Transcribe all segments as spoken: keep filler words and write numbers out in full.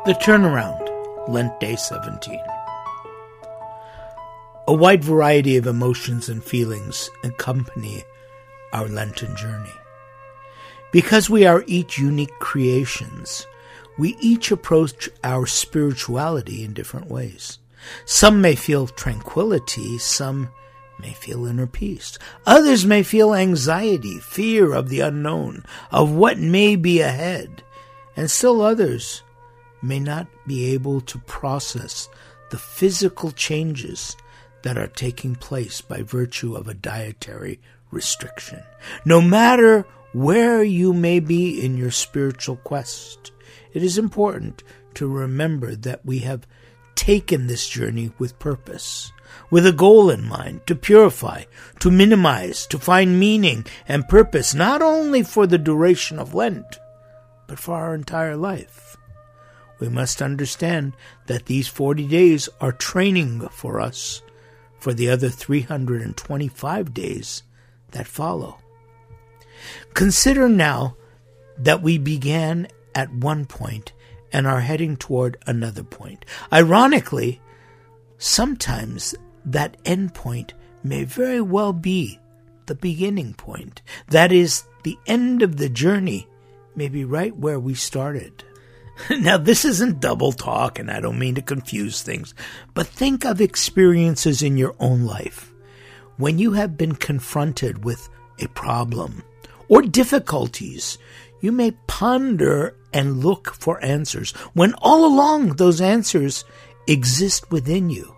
The Turnaround, Lent Day seventeen. A wide variety of emotions and feelings accompany our Lenten journey. Because we are each unique creations, we each approach our spirituality in different ways. Some may feel tranquility, some may feel inner peace. Others may feel anxiety, fear of the unknown, of what may be ahead. And still others may not be able to process the physical changes that are taking place by virtue of a dietary restriction. No matter where you may be in your spiritual quest, it is important to remember that we have taken this journey with purpose, with a goal in mind, to purify, to minimize, to find meaning and purpose, not only for the duration of Lent, but for our entire life. We must understand that these forty days are training for us for the other three hundred twenty-five days that follow. Consider now that we began at one point and are heading toward another point. Ironically, sometimes that end point may very well be the beginning point. That is, the end of the journey may be right where we started. Now, this isn't double talk, and I don't mean to confuse things, but think of experiences in your own life when you have been confronted with a problem or difficulties. You may ponder and look for answers when all along those answers exist within you.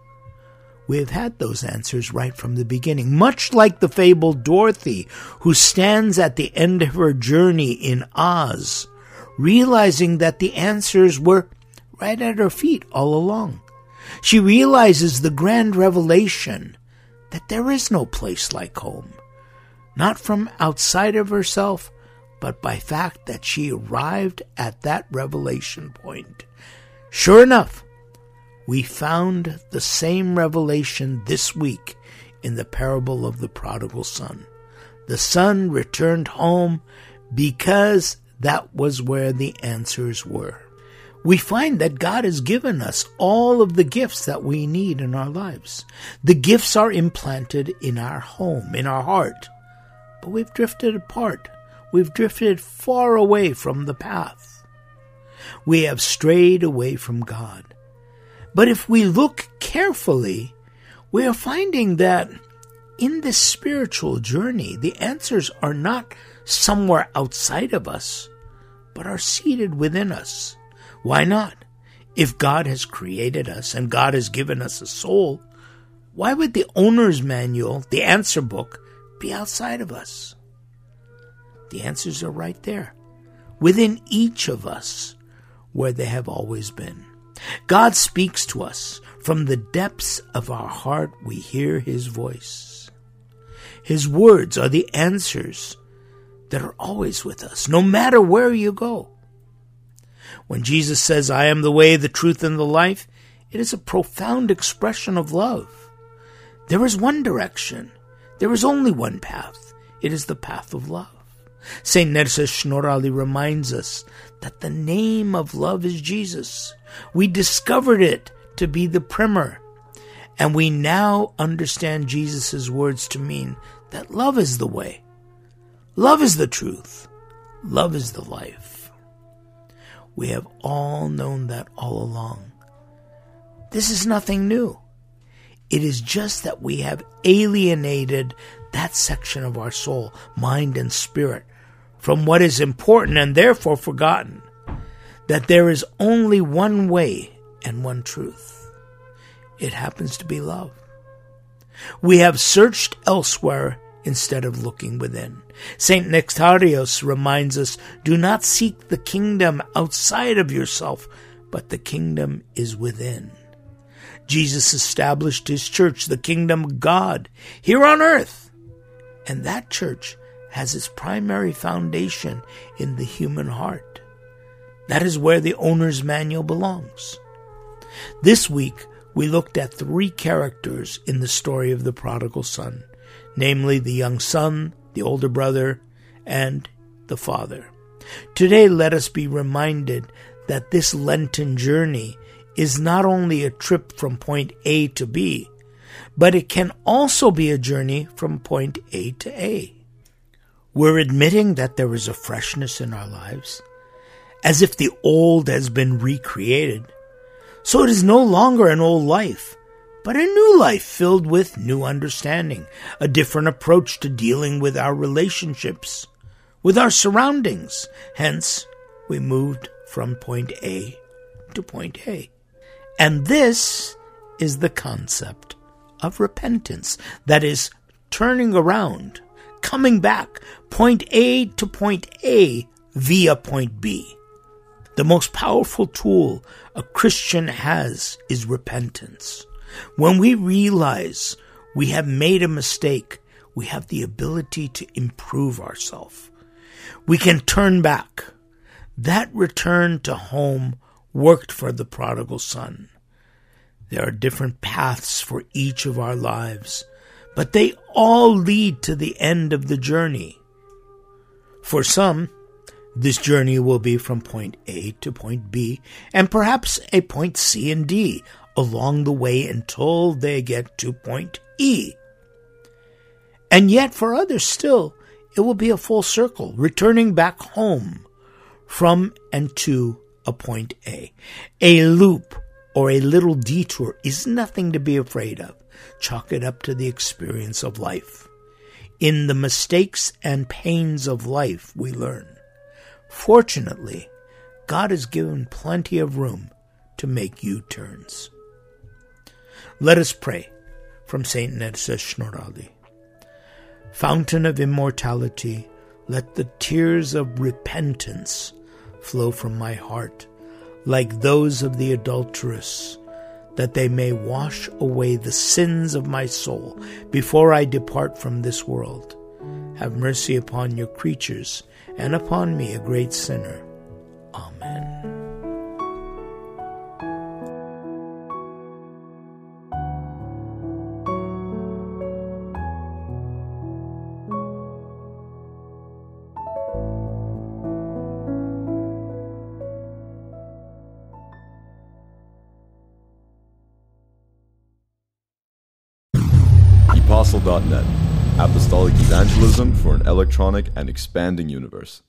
We have had those answers right from the beginning, much like the fabled Dorothy, who stands at the end of her journey in Oz, realizing that the answers were right at her feet all along. She realizes the grand revelation that there is no place like home, not from outside of herself, but by fact that she arrived at that revelation point. Sure enough, we found the same revelation this week in the parable of the prodigal son. The son returned home because that was where the answers were. We find that God has given us all of the gifts that we need in our lives. The gifts are implanted in our home, in our heart. But we've drifted apart. We've drifted far away from the path. We have strayed away from God. But if we look carefully, we are finding that in this spiritual journey, the answers are not somewhere outside of us, but are seated within us. Why not? If God has created us and God has given us a soul, why would the owner's manual, the answer book, be outside of us? The answers are right there, within each of us, where they have always been. God speaks to us. From the depths of our heart, we hear His voice. His words are the answers that are always with us, no matter where you go. When Jesus says, "I am the way, the truth, and the life," it is a profound expression of love. There is one direction. There is only one path. It is the path of love. Saint Nerses Snorali reminds us that the name of love is Jesus. We discovered it to be the primer, and we now understand Jesus' words to mean that love is the way. Love is the truth. Love is the life. We have all known that all along. This is nothing new. It is just that we have alienated that section of our soul, mind, and spirit from what is important and therefore forgotten that there is only one way and one truth. It happens to be love. We have searched elsewhere instead of looking within. Saint Nectarios reminds us, do not seek the kingdom outside of yourself, but the kingdom is within. Jesus established His church, the kingdom of God, here on earth. And that church has its primary foundation in the human heart. That is where the owner's manual belongs. This week, we looked at three characters in the story of the prodigal son, namely the young son, the older brother, and the father. Today, let us be reminded that this Lenten journey is not only a trip from point A to B, but it can also be a journey from point A to A. We're admitting that there is a freshness in our lives, as if the old has been recreated. So it is no longer an old life, but a new life filled with new understanding, a different approach to dealing with our relationships, with our surroundings. Hence, we moved from point A to point A. And this is the concept of repentance, that is, turning around, coming back, point A to point A via point B. The most powerful tool a Christian has is repentance. When we realize we have made a mistake, we have the ability to improve ourselves. We can turn back. That return to home worked for the prodigal son. There are different paths for each of our lives, but they all lead to the end of the journey. For some, this journey will be from point A to point B, and perhaps a point C and D along the way until they get to point E. And yet for others still, it will be a full circle, returning back home from and to a point A. A loop or a little detour is nothing to be afraid of. Chalk it up to the experience of life. In the mistakes and pains of life we learn. Fortunately, God has given plenty of room to make U-turns. Let us pray from Saint Nedsa Snorali. Fountain of immortality, let the tears of repentance flow from my heart, like those of the adulteress, that they may wash away the sins of my soul before I depart from this world. Have mercy upon your creatures, and upon me, a great sinner. Amen. Apostle dot net, Apostolic Evangelism for an electronic and expanding universe.